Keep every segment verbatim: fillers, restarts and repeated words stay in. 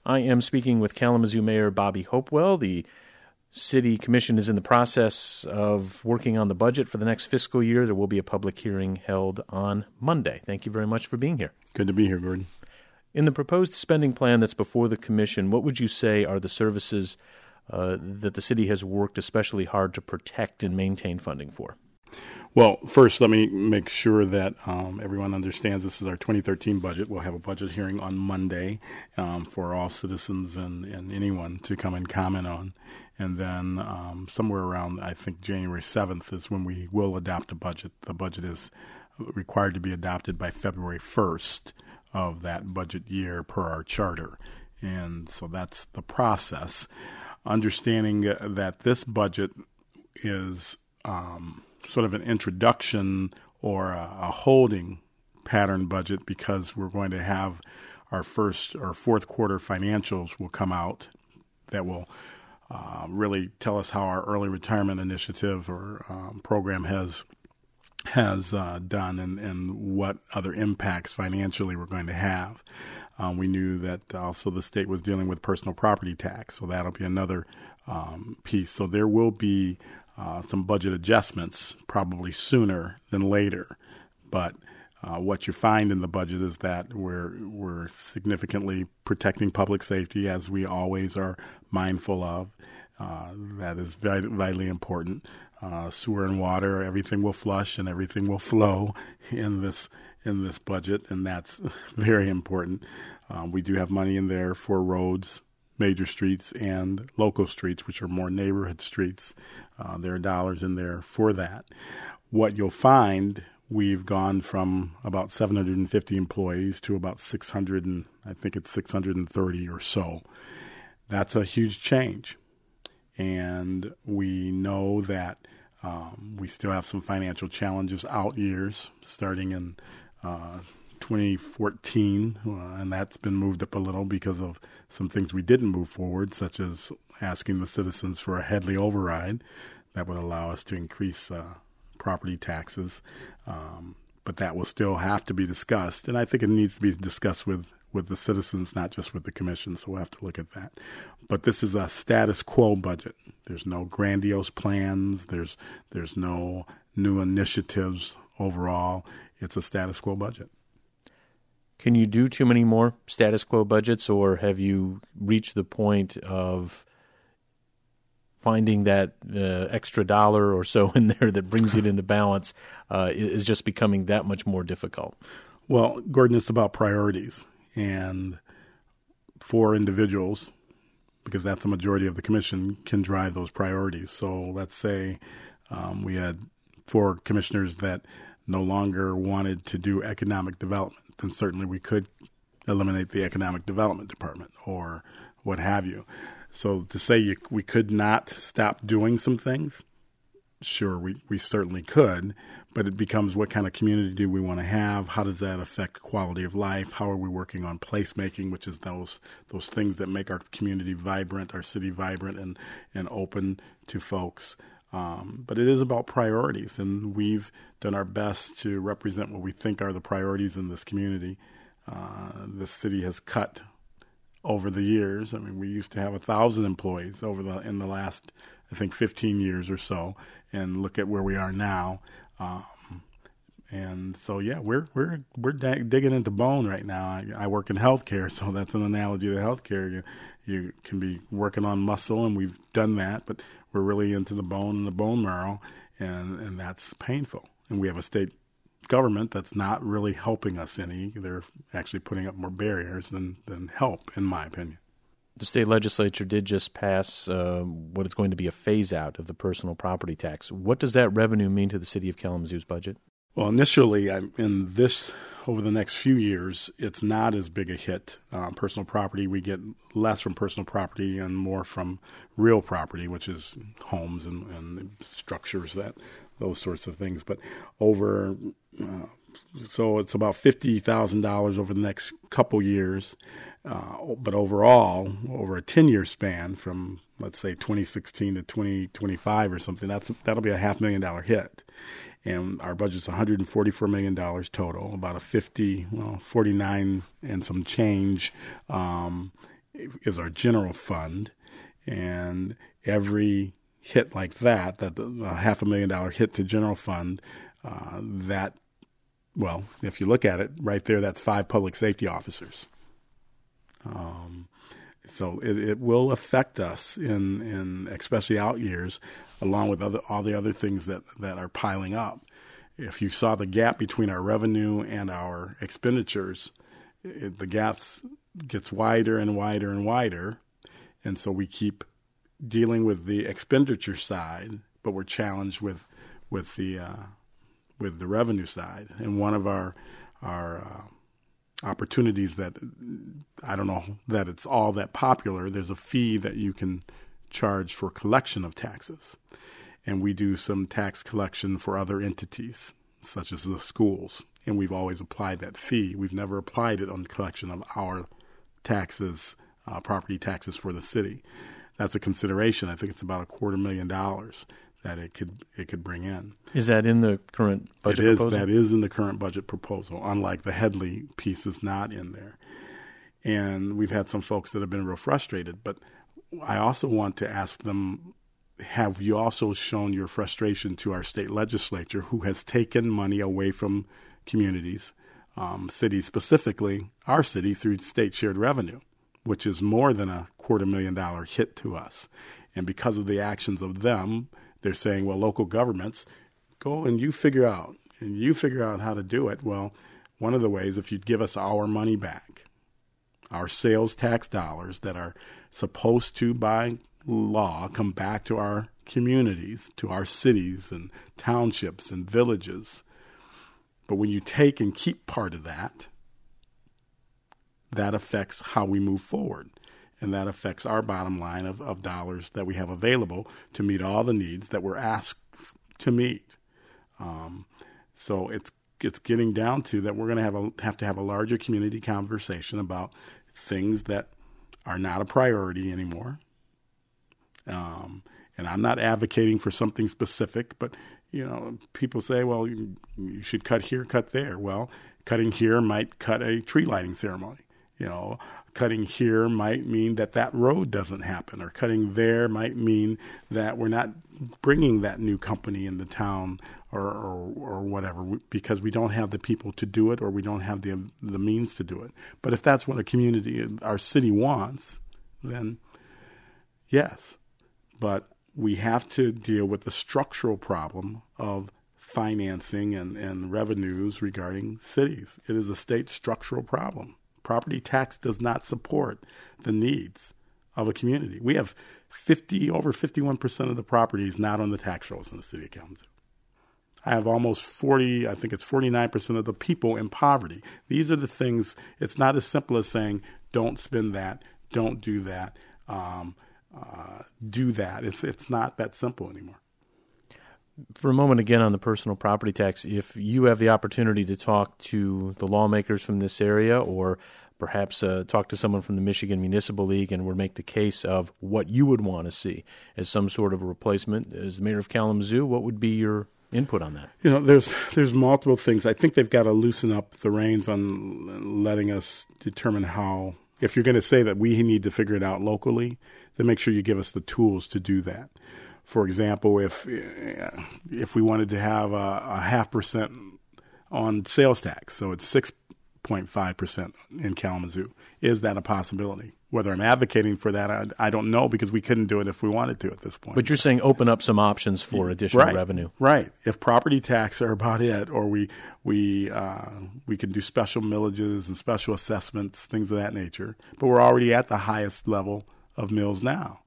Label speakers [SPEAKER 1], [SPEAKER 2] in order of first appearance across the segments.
[SPEAKER 1] I am speaking with Kalamazoo Mayor Bobby Hopewell. The City Commission is in the process of working on the budget for the next fiscal year. There will be a public hearing held on Monday. Thank you very much for being here.
[SPEAKER 2] Good to be here, Gordon.
[SPEAKER 1] In the proposed spending plan that's before the Commission, what would you say are the services uh, that the city has worked especially hard to protect and maintain funding for?
[SPEAKER 2] Well, first, let me make sure that um, everyone understands this is our twenty thirteen budget. We'll have a budget hearing on Monday um, for all citizens and, and anyone to come and comment on. And then um, somewhere around, I think, January seventh is when we will adopt a budget. The budget is required to be adopted by February first of that budget year per our charter. And so that's the process. Understanding that this budget is um, sort of an introduction or a, a holding pattern budget because we're going to have our first or fourth quarter financials will come out that will uh, really tell us how our early retirement initiative or um, program has has uh, done and, and what other impacts financially we're going to have. Um, we knew that also the state was dealing with personal property tax, so that'll be another um, piece. So there will be uh, some budget adjustments probably sooner than later. But uh, what you find in the budget is that we're we're significantly protecting public safety, as we always are mindful of. Uh, that is vit- vitally important. Uh, sewer and water, everything will flush and everything will flow in this in this budget, and that's very important. Um, we do have money in there for roads, major streets, and local streets, which are more neighborhood streets. Uh, there are dollars in there for that. What you'll find, we've gone from about seven hundred fifty employees to about six hundred, and I think it's six hundred thirty or so. That's a huge change. And we know that um, we still have some financial challenges out years, starting in uh, twenty fourteen, uh, and that's been moved up a little because of some things we didn't move forward, such as asking the citizens for a Headley override that would allow us to increase uh, property taxes. Um, but that will still have to be discussed, and I think it needs to be discussed with with the citizens, not just with the commission, so we'll have to look at that. But this is a status quo budget. There's no grandiose plans. There's there's no new initiatives overall. It's a status quo budget.
[SPEAKER 1] Can you do too many more status quo budgets, or have you reached the point of finding that uh, extra dollar or so in there that brings it into balance uh, is just becoming that much more difficult?
[SPEAKER 2] Well, Gordon, it's about priorities. And for individuals, because that's the majority of the commission, can drive those priorities. So let's say um, we had four commissioners that no longer wanted to do economic development, then certainly we could eliminate the economic development department or what have you. So to say you, we could not stop doing some things, sure, we, we certainly could, but it becomes what kind of community do we want to have? How does that affect quality of life? How are we working on placemaking, which is those those things that make our community vibrant, our city vibrant and, and open to folks? Um, but it is about priorities, and we've done our best to represent what we think are the priorities in this community. Uh, the city has cut over the years. I mean, we used to have a thousand employees over the in the last, I think, fifteen years or so, and look at where we are now. Um, and so, yeah, we're we're we're da- digging into bone right now. I, I work in healthcare, so that's an analogy to healthcare. You you can be working on muscle, and we've done that, but we're really into the bone and the bone marrow, and and that's painful. And we have a state government that's not really helping us any. They're actually putting up more barriers than than help, in my opinion.
[SPEAKER 1] The state legislature did just pass uh, what is going to be a phase-out of the personal property tax. What does that revenue mean to the city of Kalamazoo's budget?
[SPEAKER 2] Well, initially, I'm in this, over the next few years, it's not as big a hit. Uh, personal property, we get less from personal property and more from real property, which is homes and, and structures, that those sorts of things. But over, uh, so it's about fifty thousand dollars over the next couple years. Uh, but overall, over a ten-year span from, let's say, twenty sixteen to twenty twenty-five or something, that's that'll be a half million dollar hit. And our budget's one hundred forty-four million dollars total, about a fifty, well, forty-nine and some change um, is our general fund, and every hit like that, that a half a million dollar hit to general fund, uh, that, well, if you look at it right there, that's five public safety officers. Um, so it, it will affect us in, in especially out years, along with other, all the other things that, that are piling up. If you saw the gap between our revenue and our expenditures, it, the gap gets wider and wider and wider. And so we keep dealing with the expenditure side, but we're challenged with with the uh, with the revenue side. And one of our our uh, opportunities that I don't know that it's all that popular. There's a fee that you can charge for collection of taxes, and we do some tax collection for other entities, such as the schools. And we've always applied that fee. We've never applied it on the collection of our taxes, uh, property taxes for the city. That's a consideration. I think it's about a quarter million dollars that it could it could bring in.
[SPEAKER 1] Is that in the current budget
[SPEAKER 2] it is,
[SPEAKER 1] proposal?
[SPEAKER 2] That is in the current budget proposal, unlike the Headley piece is not in there. And we've had some folks that have been real frustrated, but I also want to ask them, have you also shown your frustration to our state legislature, who has taken money away from communities, um, cities specifically, our city, through state shared revenue, which is more than a quarter million dollar hit to us. And because of the actions of them, they're saying, well, local governments, go and you figure out, and you figure out how to do it. Well, one of the ways, if you'd give us our money back, our sales tax dollars that are supposed to, by law, come back to our communities, to our cities and townships and villages. But when you take and keep part of that, that affects how we move forward. And that affects our bottom line of, of dollars that we have available to meet all the needs that we're asked to meet. Um, so it's it's getting down to that we're going to have a, have to have a larger community conversation about things that are not a priority anymore. Um, and I'm not advocating for something specific, but you know, people say, well, you, you should cut here, cut there. Well, cutting here might cut a tree lighting ceremony. You know, cutting here might mean that that road doesn't happen, or cutting there might mean that we're not bringing that new company in the town, or, or, or whatever, because we don't have the people to do it, or we don't have the the means to do it. But if that's what a community, our city wants, then yes. But we have to deal with the structural problem of financing and, and revenues regarding cities. It is a state structural problem. Property tax does not support the needs of a community. We have fifty over fifty-one percent of the properties not on the tax rolls in the city of Kalamazoo. I have almost forty, I think it's forty-nine percent of the people in poverty. These are the things, it's not as simple as saying, don't spend that, don't do that, um, uh, do that. It's it's not that simple anymore.
[SPEAKER 1] For a moment again on the personal property tax, if you have the opportunity to talk to the lawmakers from this area, or perhaps uh, talk to someone from the Michigan Municipal League, and would make the case of what you would want to see as some sort of a replacement, as the mayor of Kalamazoo, what would be your input on that? You
[SPEAKER 2] know, there's there's multiple things. I think they've got to loosen up the reins on letting us determine how. If you're going to say that we need to figure it out locally, then make sure you give us the tools to do that. For example, if if we wanted to have a, a half percent on sales tax, so it's six point five percent in Kalamazoo, is that a possibility? Whether I'm advocating for that, I, I don't know, because we couldn't do it if we wanted to at this point.
[SPEAKER 1] But you're saying open up some options for additional
[SPEAKER 2] right,
[SPEAKER 1] revenue.
[SPEAKER 2] Right. If property tax are about it, or we we uh, we can do special millages and special assessments, things of that nature. But we're already at the highest level of mills now.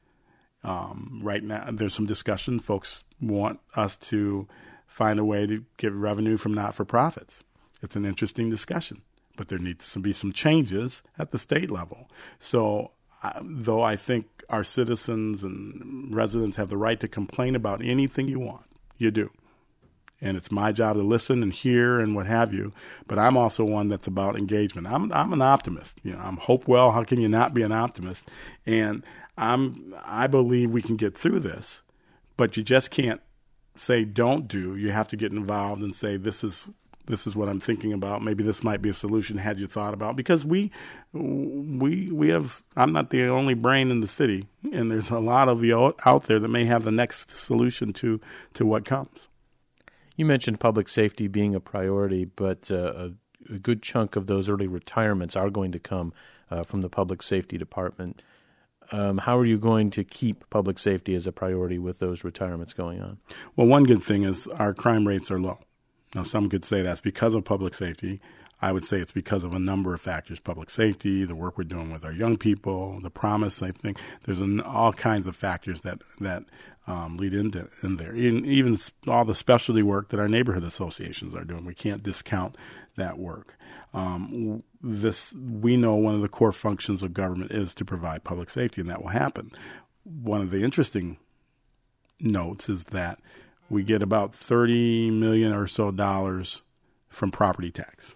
[SPEAKER 2] Um, right now, there's some discussion. Folks want us to find a way to get revenue from not-for-profits. It's an interesting discussion, but there needs to be some changes at the state level. So, uh, though I think our citizens and residents have the right to complain about anything you want, you do. And it's my job to listen and hear and what have you. But I'm also one that's about engagement. I'm I'm an optimist. You know, I'm Hopewell. How can you not be an optimist? And I'm I believe we can get through this. But you just can't say don't do. You have to get involved and say this is This is what I'm thinking about. Maybe this might be a solution. Had you thought about? Because we, we, we have. I'm not the only brain in the city, and there's a lot of you out there that may have the next solution to to what comes.
[SPEAKER 1] You mentioned public safety being a priority, but uh, a, a good chunk of those early retirements are going to come uh, from the public safety department. Um, how are you going to keep public safety as a priority with those retirements going on?
[SPEAKER 2] Well, one good thing is our crime rates are low. Now, some could say that's because of public safety. I would say it's because of a number of factors: public safety, the work we're doing with our young people, the promise. I think there's an, all kinds of factors that that um, lead into in there. Even, even all the specialty work that our neighborhood associations are doing. We can't discount that work. Um, this we know one of the core functions of government is to provide public safety, and that will happen. One of the interesting notes is that we get about thirty million or so dollars from property tax.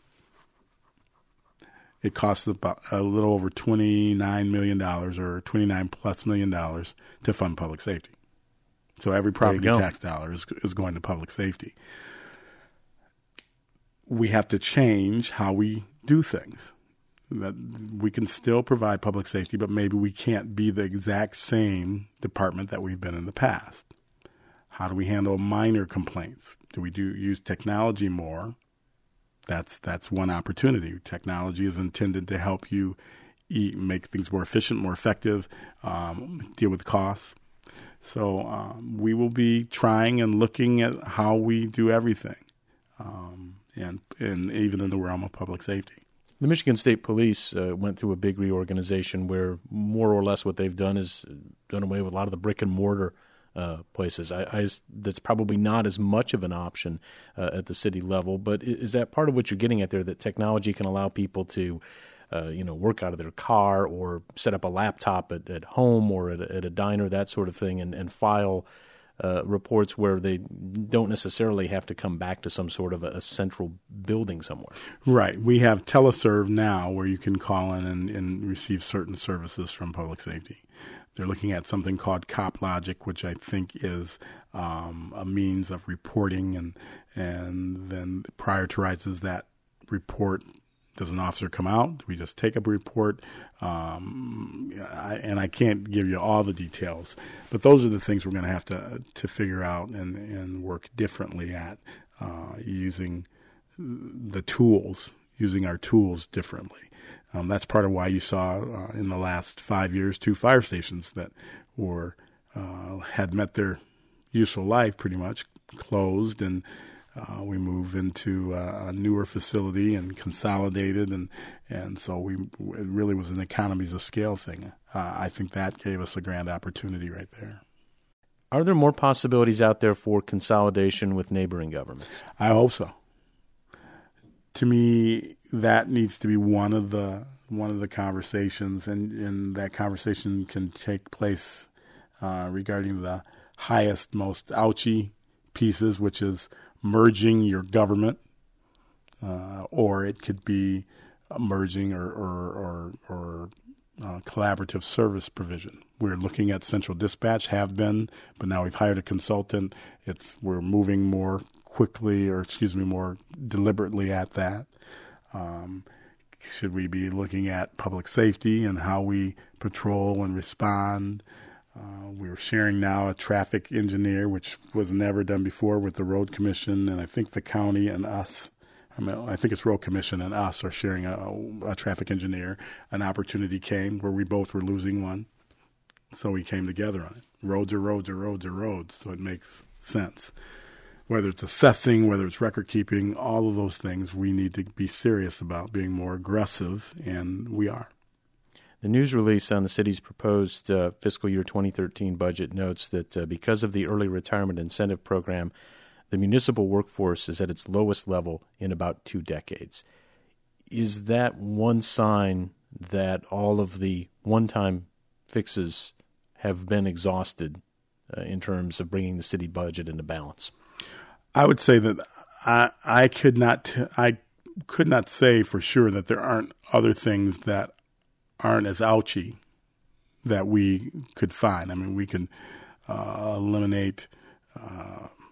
[SPEAKER 2] It costs about a little over twenty-nine million dollars or twenty-nine plus million dollars to fund public safety. So every property tax dollar is, is going to public safety. We have to change how we do things. That we can still provide public safety, but maybe we can't be the exact same department that we've been in the past. How do we handle minor complaints? Do we do use technology more? That's that's one opportunity. Technology is intended to help you eat, make things more efficient, more effective, um, deal with costs. So um, we will be trying and looking at how we do everything, um, and, and even in the realm of public safety.
[SPEAKER 1] The Michigan State Police uh, went through a big reorganization where more or less what they've done is done away with a lot of the brick and mortar Uh, places. I, I, that's probably not as much of an option uh, at the city level, but is that part of what you're getting at there, that technology can allow people to uh, you know, work out of their car or set up a laptop at, at home or at a, at a diner, that sort of thing, and, and file uh, reports where they don't necessarily have to come back to some sort of a, a central building somewhere?
[SPEAKER 2] Right. We have teleserve now where you can call in and, and receive certain services from public safety. They're looking at something called CopLogic, which I think is um, a means of reporting and and then prioritizes that report. Does an officer come out? Do we just take up a report? Um, I, and I can't give you all the details, but those are the things we're going to have to to figure out and, and work differently at uh, using the tools, using our tools differently. Um, that's part of why you saw uh, in the last five years two fire stations that were uh, had met their useful life pretty much, closed, and uh, we move into uh, a newer facility and consolidated, and and so we it really was an economies of scale thing. Uh, I think that gave us a grand opportunity right there.
[SPEAKER 1] Are there more possibilities out there for consolidation with neighboring governments?
[SPEAKER 2] I hope so. To me, that needs to be one of the one of the conversations, and, and that conversation can take place uh, regarding the highest, most ouchy pieces, which is merging your government, uh, or it could be merging or or or, or uh, collaborative service provision. We're looking at central dispatch, have been, but now we've hired a consultant. It's we're moving more quickly, or excuse me, more deliberately at that. Um, should we be looking at public safety and how we patrol and respond? Uh, we're sharing now a traffic engineer, which was never done before, with the road commission, and I think the county and us. I mean, I think it's road commission and us are sharing a, a traffic engineer. An opportunity came where we both were losing one, so we came together on it. Roads are roads are roads are roads, so it makes sense. Whether it's assessing, whether it's record keeping, all of those things, we need to be serious about being more aggressive, and we are.
[SPEAKER 1] The news release on the city's proposed uh, fiscal year twenty thirteen budget notes that uh, because of the early retirement incentive program, the municipal workforce is at its lowest level in about two decades. Is that one sign that all of the one-time fixes have been exhausted uh, in terms of bringing the city budget into balance?
[SPEAKER 2] I would say that I I could not t- I could not say for sure that there aren't other things that aren't as ouchy that we could find. I mean, we can uh, eliminate uh,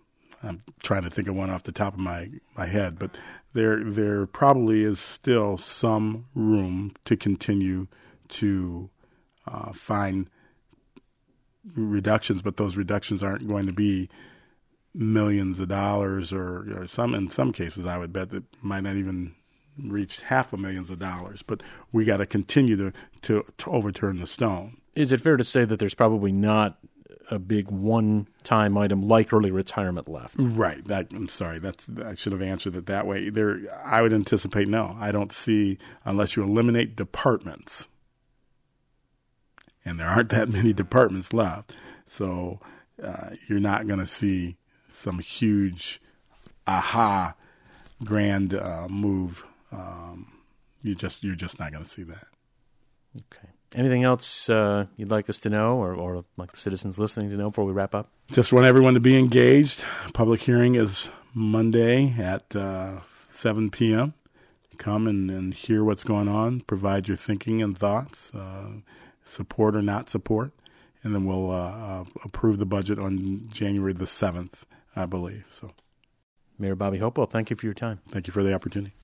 [SPEAKER 2] I'm trying to think of one off the top of my, my head, but there there probably is still some room to continue to uh, find reductions, but those reductions aren't going to be millions of dollars, or, or some in some cases I would bet that might not even reach half a millions of dollars. But we got to continue to, to to overturn the stone.
[SPEAKER 1] Is it fair to say that there's probably not a big one-time item like early retirement left?
[SPEAKER 2] Right. That, I'm sorry. That's I should have answered it that way. There, I would anticipate no. I don't see, unless you eliminate departments, and there aren't that many departments left. So uh, you're not going to see some huge aha grand uh, move. Um, you just you're just not going to see that.
[SPEAKER 1] Okay. Anything else uh, you'd like us to know, or, or like the citizens listening to know before we wrap up?
[SPEAKER 2] Just want everyone to be engaged. Public hearing is Monday at uh, seven p.m. Come and, and hear what's going on. Provide your thinking and thoughts, uh, support or not support, and then we'll uh, uh, approve the budget on January the seventh, I believe. So,
[SPEAKER 1] Mayor Bobby Hopewell, thank you for your time.
[SPEAKER 2] Thank you for the opportunity.